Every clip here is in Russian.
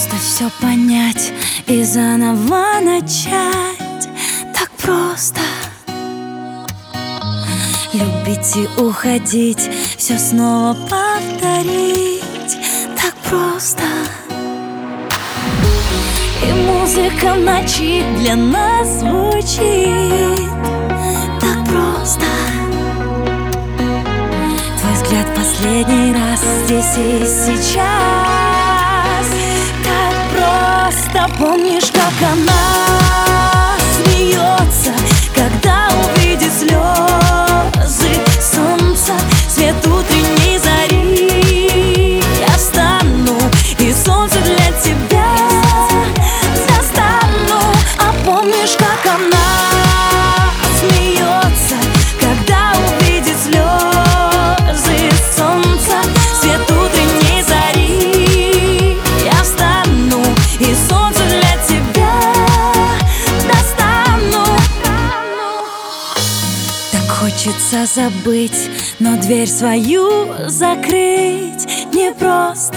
просто все понять и заново начать. Так просто любить и уходить, все снова повторить. Так просто. И музыка в ночи для нас звучит. Так просто. Твой взгляд последний раз здесь и сейчас. Так просто. Помнишь, как она смеется, когда увидит слезы солнца, свет утренней зари? Я встану и солнце для тебя достану. А помнишь, как она смеется, когда увидит слезы солнца, свет утренней зари? Я встану и солнце для тебя достану. Так хочется забыть, но дверь свою закрыть непросто.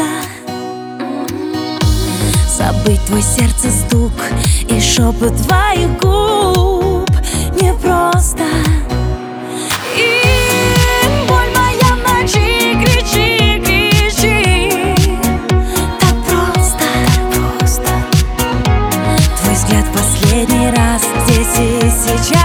Забыть твой сердце стук и шепот твоих губ непросто. И боль моя в ночи, кричи, кричи. Так просто, так просто. Твой взгляд последний раз здесь и сейчас.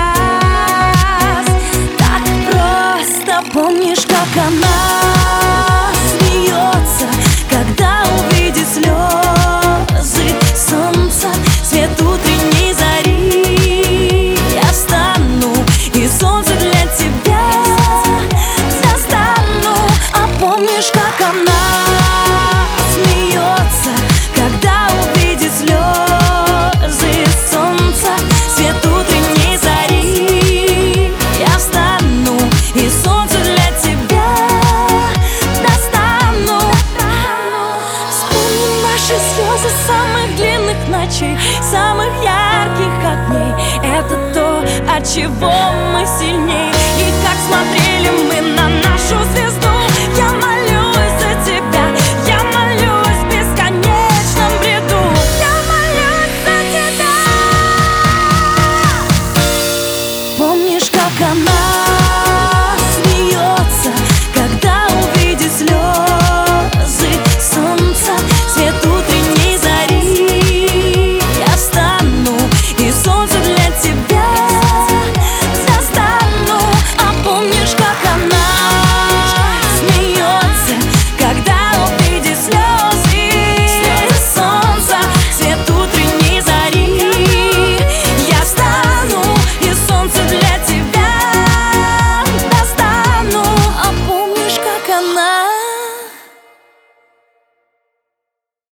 Так просто. Помнишь, как она смеется, когда увидит слезы солнца, свет утренней зари? Я встану и солнце для тебя достану. А помнишь, как она смеется, когда увидит слезы солнца, свет утренней зари? Я встану и солнце для тебя достану. Вспомни наши слезы самых длинных ночей, самых ярких огней. Это то, от чего мы сильней. И как смотрели мы на нашу звезду. Я молюсь за тебя, я молюсь в бесконечном бреду. Я молюсь за тебя. Помнишь, как она